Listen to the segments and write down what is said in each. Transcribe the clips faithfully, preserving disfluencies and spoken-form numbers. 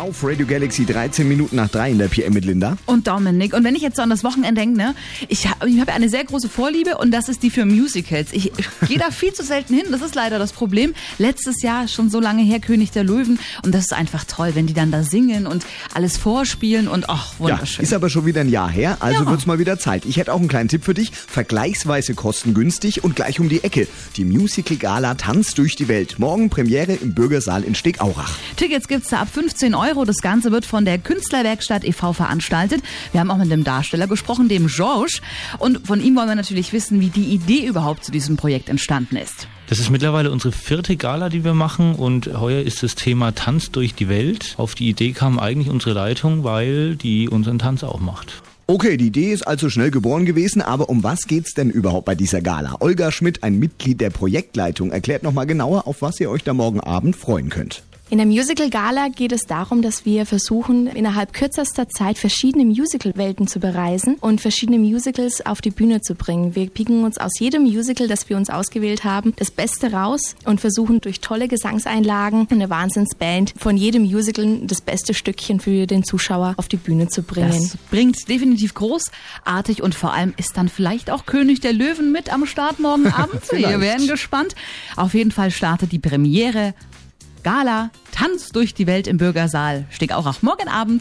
auf Radio Galaxy, dreizehn Minuten nach drei in der P M mit Linda. Und Dominik. Und wenn ich jetzt so an das Wochenende denke, ne, ich habe ich hab eine sehr große Vorliebe und das ist die für Musicals. Ich, ich gehe da viel zu selten hin, das ist leider das Problem. Letztes Jahr, schon so lange her, König der Löwen. Und das ist einfach toll, wenn die dann da singen und alles vorspielen und ach, wunderschön. Ja, ist aber schon wieder ein Jahr her, also ja. wird's mal wieder Zeit. Ich hätte auch einen kleinen Tipp für dich, vergleichsweise kostengünstig und gleich um die Ecke. Die Musical-Gala Tanz durch die Welt. Morgen Premiere im Bürgersaal in Stegaurach. Tickets gibt's da ab fünfzehn Euro. Das Ganze wird von der Künstlerwerkstatt e V veranstaltet. Wir haben auch mit dem Darsteller gesprochen, dem Georges. Und von ihm wollen wir natürlich wissen, wie die Idee überhaupt zu diesem Projekt entstanden ist. Das ist mittlerweile unsere vierte Gala, die wir machen, und heuer ist das Thema Tanz durch die Welt. Auf die Idee kam eigentlich unsere Leitung, weil die unseren Tanz auch macht. Okay, die Idee ist also schnell geboren gewesen, aber um was geht's denn überhaupt bei dieser Gala? Olga Schmidt, ein Mitglied der Projektleitung, erklärt nochmal genauer, auf was ihr euch da morgen Abend freuen könnt. In der Musical-Gala geht es darum, dass wir versuchen, innerhalb kürzester Zeit verschiedene Musical-Welten zu bereisen und verschiedene Musicals auf die Bühne zu bringen. Wir picken uns aus jedem Musical, das wir uns ausgewählt haben, das Beste raus und versuchen durch tolle Gesangseinlagen, eine Wahnsinnsband, von jedem Musical das beste Stückchen für den Zuschauer auf die Bühne zu bringen. Das bringt definitiv großartig und vor allem ist dann vielleicht auch König der Löwen mit am Start morgen Abend. Wir werden gespannt. Auf jeden Fall startet die Premiere. Gala, Tanz durch die Welt im Bürgersaal. Stegaurach morgen Abend.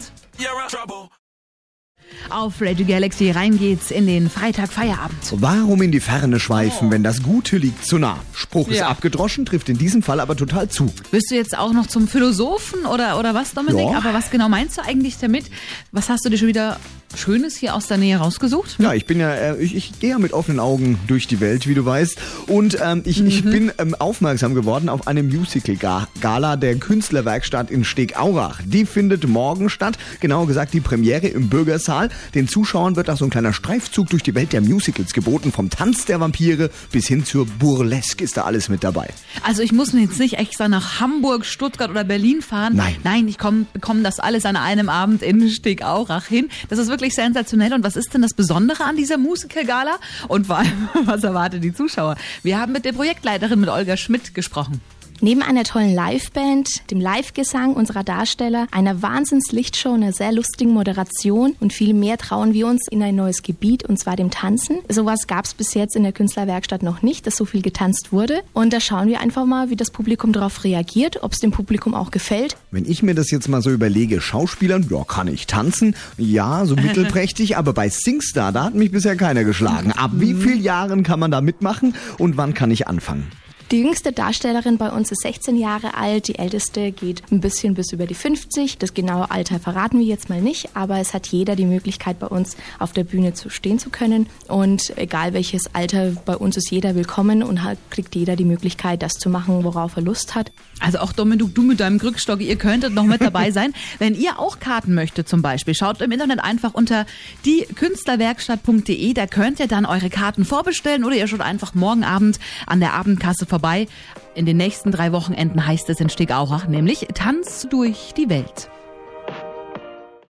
Auf Radio Galaxy, rein geht's in den Freitag-Feierabend. Warum in die Ferne schweifen, oh. wenn das Gute liegt zu nah? Spruch ist ja. abgedroschen, trifft in diesem Fall aber total zu. Bist du jetzt auch noch zum Philosophen oder, oder was, Dominik? Ja. Aber was genau meinst du eigentlich damit? Was hast du dir schon wieder Schönes hier aus der Nähe rausgesucht? Ja, ich bin ja, äh, ich, ich gehe ja mit offenen Augen durch die Welt, wie du weißt. Und ähm, ich, mhm. ich bin ähm, aufmerksam geworden auf eine Musical-Gala der Künstlerwerkstatt in Stegaurach. Die findet morgen statt, genauer gesagt die Premiere im Bürgersaal. Den Zuschauern wird auch so ein kleiner Streifzug durch die Welt der Musicals geboten. Vom Tanz der Vampire bis hin zur Burlesque ist da alles mit dabei. Also ich muss mir jetzt nicht extra nach Hamburg, Stuttgart oder Berlin fahren. Nein. Nein, ich komm, bekomme das alles an einem Abend in Stegaurach hin. Das ist wirklich sensationell. Und was ist denn das Besondere an dieser Musical-Gala? Und vor allem, was erwartet die Zuschauer? Wir haben mit der Projektleiterin, mit Olga Schmidt, gesprochen. Neben einer tollen Liveband, dem Live-Gesang unserer Darsteller, einer Wahnsinns-Lichtshow, einer sehr lustigen Moderation und viel mehr trauen wir uns in ein neues Gebiet, und zwar dem Tanzen. Sowas gab es bis jetzt in der Künstlerwerkstatt noch nicht, dass so viel getanzt wurde. Und da schauen wir einfach mal, wie das Publikum darauf reagiert, ob es dem Publikum auch gefällt. Wenn ich mir das jetzt mal so überlege, Schauspielern, ja, kann ich tanzen, ja, so mittelprächtig, aber bei Singstar, da hat mich bisher keiner geschlagen. Ab wie vielen Jahren kann man da mitmachen und wann kann ich anfangen? Die jüngste Darstellerin bei uns ist sechzehn Jahre alt, die älteste geht ein bisschen bis über die fünfzig. Das genaue Alter verraten wir jetzt mal nicht, aber es hat jeder die Möglichkeit, bei uns auf der Bühne zu stehen zu können. Und egal welches Alter, bei uns ist jeder willkommen und hat, kriegt jeder die Möglichkeit, das zu machen, worauf er Lust hat. Also auch Dominik, du mit deinem Krückstock, ihr könntet noch mit dabei sein. Wenn ihr auch Karten möchtet zum Beispiel, schaut im Internet einfach unter die künstlerwerkstatt punkt de, da könnt ihr dann eure Karten vorbestellen oder ihr schaut einfach morgen Abend an der Abendkasse vorbei. In den nächsten drei Wochenenden heißt es in Stegaurach nämlich Tanz durch die Welt.